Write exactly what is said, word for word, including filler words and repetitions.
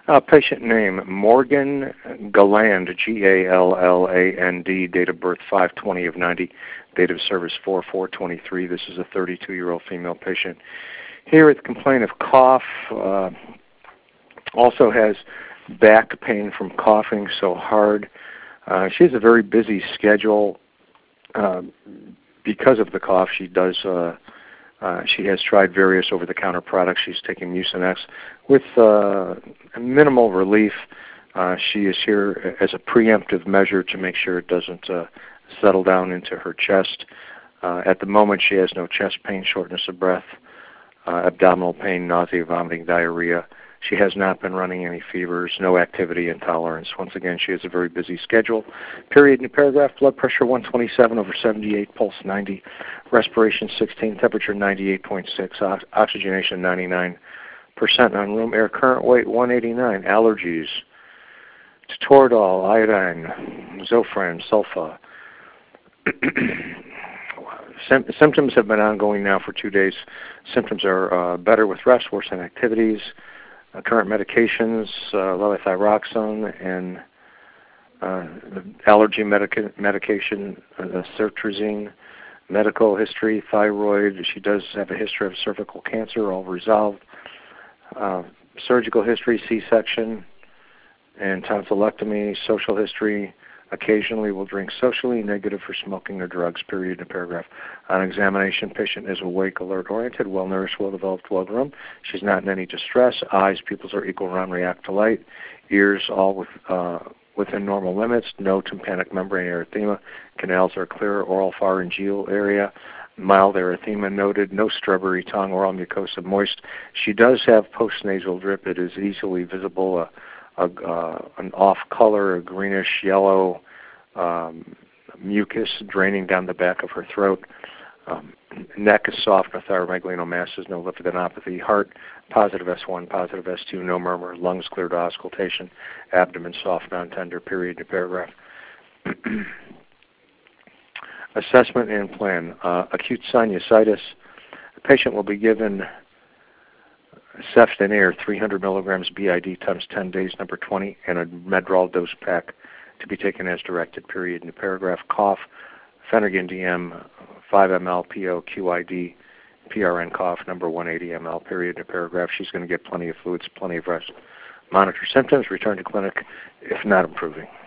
Uh, patient name, Morgan Galland, G A L L A N D, date of birth five twenty of ninety, date of service four four twenty-three. This is a thirty-two-year-old female patient. Here with complaint of cough, uh, also has back pain from coughing so hard. Uh, she has a very busy schedule. Uh, because of the cough, she does... Uh, Uh, she has tried various over-the-counter products. She's taking Mucinex with uh, minimal relief. Uh, she is here as a preemptive measure to make sure it doesn't uh, settle down into her chest. Uh, at the moment, she has no chest pain, shortness of breath, uh, abdominal pain, nausea, vomiting, diarrhea. She has not been running any fevers, no activity intolerance. Once again, she has a very busy schedule. Period in the paragraph, blood pressure one twenty-seven over seventy-eight, pulse ninety, respiration sixteen, temperature ninety-eight point six, ox- oxygenation ninety-nine percent on room air, current weight one eighty-nine, allergies to Toradol, iodine, Zofran, sulfa. Sym- symptoms have been ongoing now for two days. Symptoms are uh, better with rest, worse in activities. Uh, current medications, uh, levothyroxine and uh, allergy medica- medication, uh, cetirizine, medical history, thyroid. She does have a history of cervical cancer, all resolved. Uh, surgical history, C-section, and tonsillectomy, social history. Occasionally will drink socially, negative for smoking or drugs, period in the paragraph. On examination, patient is awake, alert, oriented, well-nourished, well-developed, well-groomed. She's not in any distress. Eyes, pupils are equal, round, react to light. Ears all with, uh, within normal limits. No tympanic membrane erythema. Canals are clear. Oral pharyngeal area. Mild erythema noted. No strawberry tongue. Oral mucosa moist. She does have postnasal drip. It is easily visible. Uh, A, uh, an off color, a greenish yellow um, mucus draining down the back of her throat. Um, neck is soft, no thyromegalinomasses, no lymphadenopathy. Heart, positive S one, positive S two, no murmur. Lungs clear to auscultation. Abdomen soft, non-tender, period to paragraph. Assessment and plan. Uh, acute sinusitis. The patient will be given Cefdinir, three hundred milligrams B I D times ten days, number twenty, and a Medrol dose pack to be taken as directed, period. In the paragraph, cough, Phenergan D M, five milliliters P O Q I D, P R N cough, number one hundred eighty milliliters, period. In the paragraph, she's going to get plenty of fluids, plenty of rest. Monitor symptoms, return to clinic if not improving.